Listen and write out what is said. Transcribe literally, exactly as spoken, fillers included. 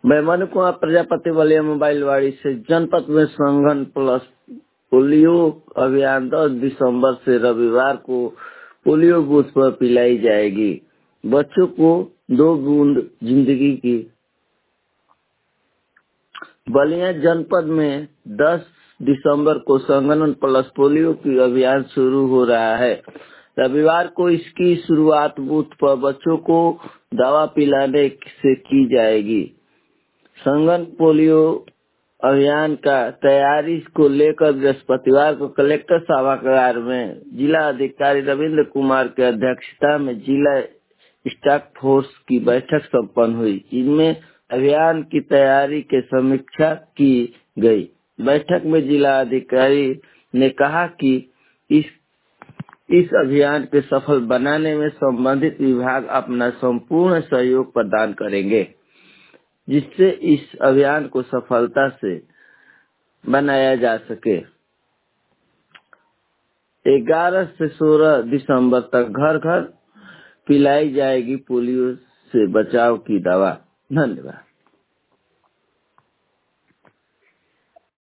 मेहमान कुमार प्रजापति वाली मोबाइल वाड़ी से जनपद में संगन प्लस पोलियो अभियान दस दिसंबर से रविवार को पोलियो बूथ पर पिलाई जाएगी। बच्चों को दो बूंद जिंदगी की। बलिया जनपद में दस दिसंबर को संगन प्लस पोलियो की अभियान शुरू हो रहा है। रविवार को इसकी शुरुआत बूथ पर बच्चों को दवा पिलाने से की जाएगी। संगन पोलियो अभियान का तैयारी को लेकर बृहस्पतिवार को कलेक्टर सभागार में जिला अधिकारी रविंद्र कुमार की अध्यक्षता में जिला स्टाफ फोर्स की बैठक संपन्न हुई, जिनमें अभियान की तैयारी की समीक्षा की गई। बैठक में जिला अधिकारी ने कहा कि इस इस अभियान के सफल बनाने में संबंधित विभाग अपना संपूर्ण सहयोग प्रदान करेंगे, जिससे इस अभियान को सफलता से बनाया जा सके। ग्यारह से सोलह दिसंबर तक घर घर पिलाई जाएगी पोलियो से बचाव की दवा। धन्यवाद।